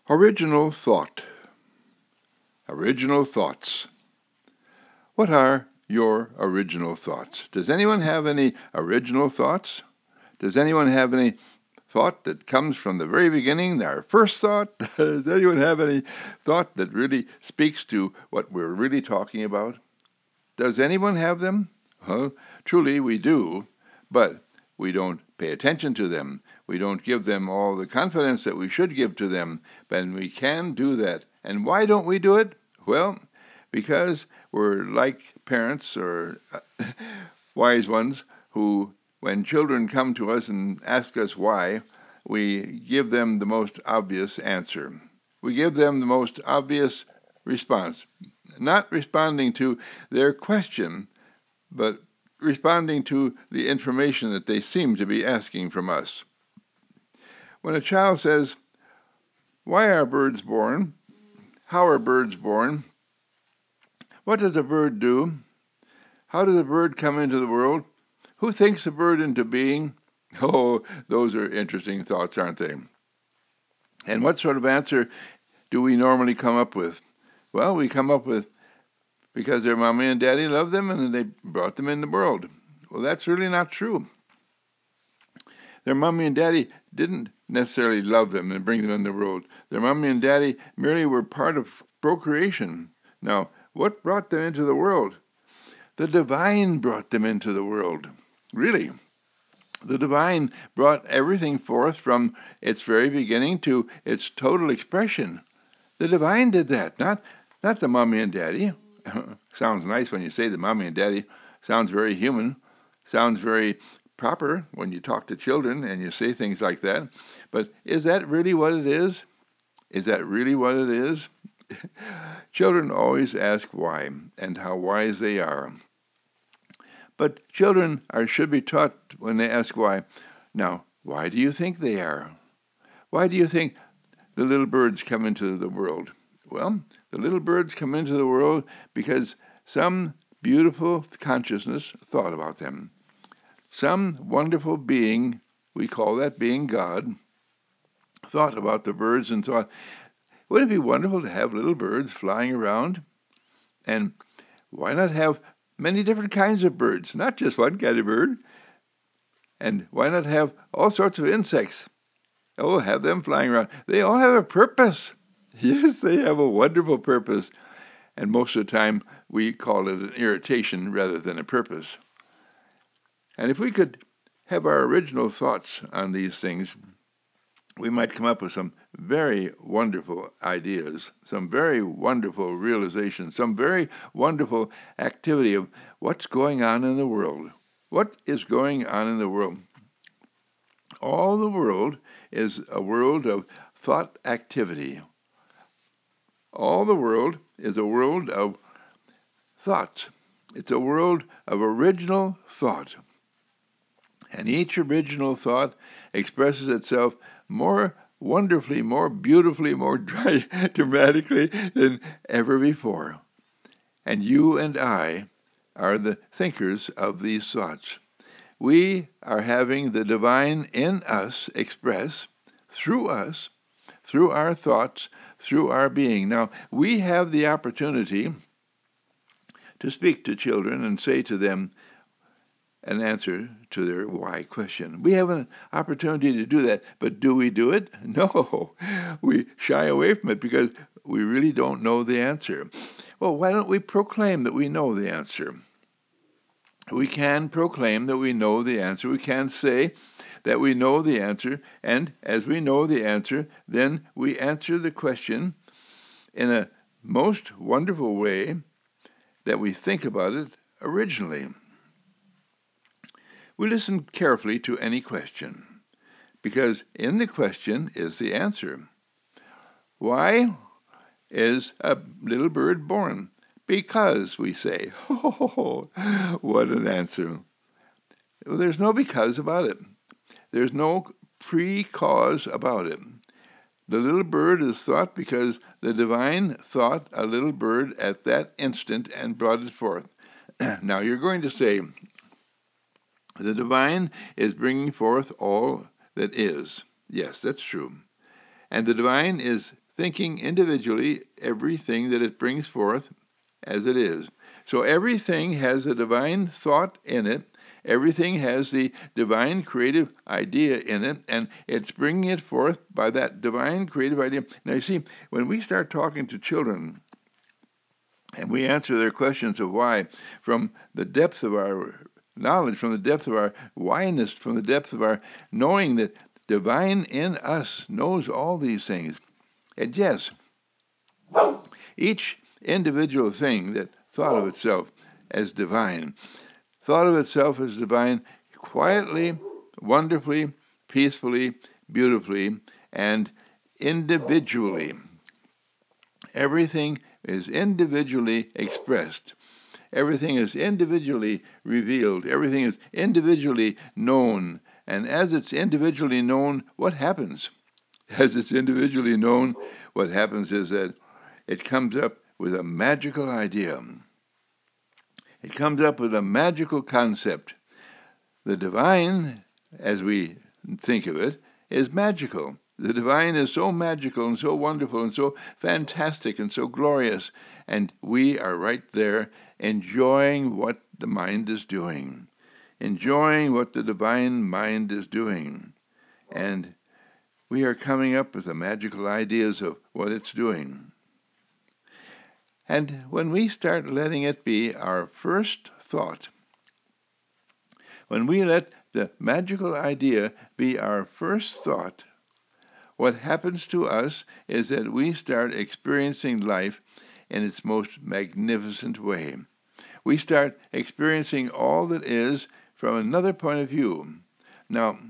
Original thought. Original thoughts. What are your original thoughts? Does anyone have any original thoughts? Does anyone have any thought that comes from the very beginning, our first thought? Does anyone have any thought that really speaks to what we're really talking about? Does anyone have them? Well, truly we do, but we don't pay attention to them. We don't give them all the confidence that we should give to them, but we can do that. And why don't we do it? Well, because we're like parents or wise ones who, when children come to us and ask us why, we give them the most obvious answer. We give them the most obvious response, not responding to their question, but responding to the information that they seem to be asking from us. When a child says, "Why are birds born? How are birds born? What does a bird do? How does a bird come into the world? Who thinks a bird into being?" Oh, those are interesting thoughts, aren't they? And what sort of answer do we normally come up with? Well, we come up with because their mommy and daddy love them and they brought them in the world. Well, that's really not true. Their mommy and daddy didn't necessarily love them and bring them in the world. Their mommy and daddy merely were part of procreation. Now, what brought them into the world? The divine brought them into the world. Really. The divine brought everything forth from its very beginning to its total expression. The divine did that, not the mommy and daddy. Sounds nice when you say the mommy and daddy. Sounds very human. Sounds very proper when you talk to children and you say things like that. But is that really what it is? Is that really what it is? Children always ask why and how wise they are. But children should be taught when they ask why. Now, why do you think they are? Why do you think the little birds come into the world? Well, the little birds come into the world because some beautiful consciousness thought about them. Some wonderful being, we call that being God, thought about the birds and thought, wouldn't it be wonderful to have little birds flying around? And why not have many different kinds of birds, not just one kind of bird? And why not have all sorts of insects? Oh, have them flying around. They all have a purpose. Yes, they have a wonderful purpose. And most of the time, we call it an irritation rather than a purpose. And if we could have our original thoughts on these things, we might come up with some very wonderful ideas, some very wonderful realizations, some very wonderful activity of what's going on in the world. What is going on in the world? All the world is a world of thought activity. All the world is a world of thoughts. It's a world of original thought. And each original thought expresses itself more wonderfully, more beautifully, more dramatically than ever before. And you and I are the thinkers of these thoughts. We are having the divine in us express through us, through our thoughts, through our being. Now, we have the opportunity to speak to children and say to them an answer to their why question. We have an opportunity to do that, but do we do it? No. We shy away from it because we really don't know the answer. Well, why don't we proclaim that we know the answer? We can proclaim that we know the answer. We can say that we know the answer, and as we know the answer, then we answer the question in a most wonderful way that we think about it originally. We listen carefully to any question, because in the question is the answer. Why is a little bird born? Because, we say. Oh, what an answer. Well, there's no because about it. There's no pre-cause about it. The little bird is thought because the divine thought a little bird at that instant and brought it forth. Now you're going to say, the divine is bringing forth all that is. Yes, that's true. And the divine is thinking individually everything that it brings forth as it is. So everything has a divine thought in it. Everything has the divine creative idea in it, and it's bringing it forth by that divine creative idea. Now, you see, when we start talking to children and we answer their questions of why from the depth of our knowledge, from the depth of our whyness, from the depth of our knowing that divine in us knows all these things. And yes, each individual thing that thought of itself as divine, quietly, wonderfully, peacefully, beautifully, and individually. Everything is individually expressed. Everything is individually revealed. Everything is individually known. And as it's individually known, what happens? As it's individually known, what happens is that it comes up with a magical idea. It comes up with a magical concept. The divine, as we think of it, is magical. The divine is so magical and so wonderful and so fantastic and so glorious, and we are right there enjoying what the mind is doing, enjoying what the divine mind is doing. And we are coming up with the magical ideas of what it's doing. And when we start letting it be our first thought, when we let the magical idea be our first thought, what happens to us is that we start experiencing life in its most magnificent way. We start experiencing all that is from another point of view. Now,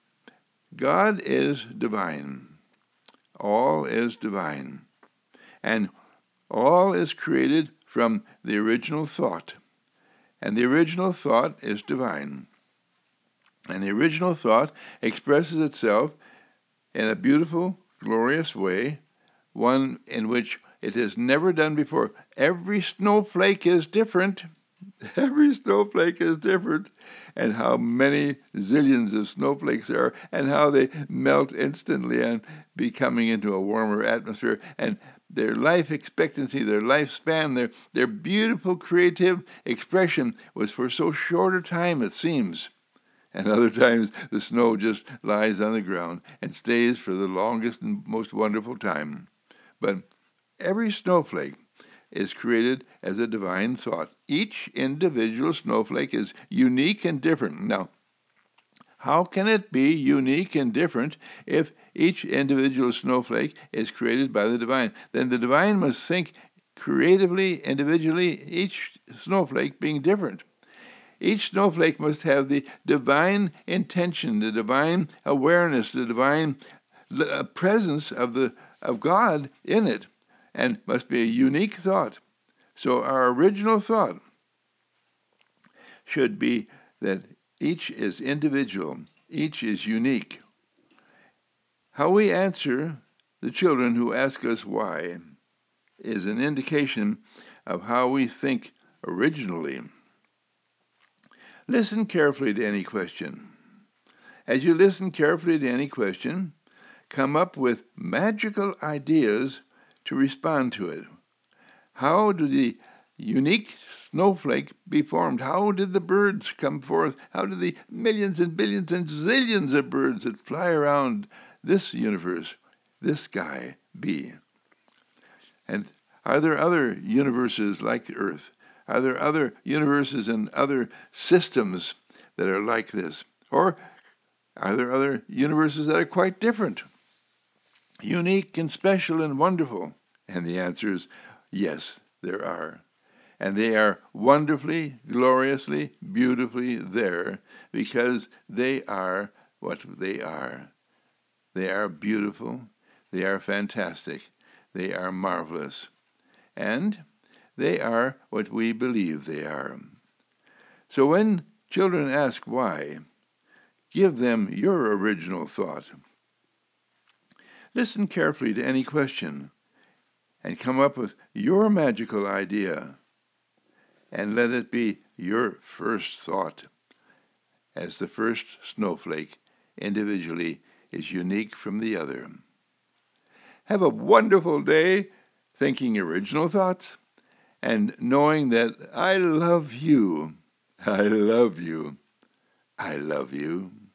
God is divine. All is divine. And all is created from the original thought. And the original thought is divine. And the original thought expresses itself in a beautiful, glorious way, one in which it has never done before. Every snowflake is different. Every snowflake is different. And how many zillions of snowflakes there are, and how they melt instantly and be coming into a warmer atmosphere. And their life expectancy, their lifespan, their beautiful creative expression was for so short a time, it seems. And other times the snow just lies on the ground and stays for the longest and most wonderful time. But every snowflake is created as a divine thought. Each individual snowflake is unique and different. Now, how can it be unique and different if each individual snowflake is created by the divine? Then the divine must think creatively, individually, each snowflake being different. Each snowflake must have the divine intention, the divine awareness, the divine presence of God in it, and must be a unique thought. So our original thought should be that each is individual, each is unique. How we answer the children who ask us why is an indication of how we think originally. Listen carefully to any question. As you listen carefully to any question, come up with magical ideas to respond to it. How do the unique snowflake be formed? How did the birds come forth? How did the millions and billions and zillions of birds that fly around this universe, this sky, be? And are there other universes like the Earth? Are there other universes and other systems that are like this? Or are there other universes that are quite different, unique and special and wonderful? And the answer is yes, there are. And they are wonderfully, gloriously, beautifully there because they are what they are. They are beautiful. They are fantastic. They are marvelous. And they are what we believe they are. So when children ask why, give them your original thought. Listen carefully to any question and come up with your magical idea and let it be your first thought, as the first snowflake individually is unique from the other. Have a wonderful day thinking original thoughts and knowing that I love you. I love you. I love you.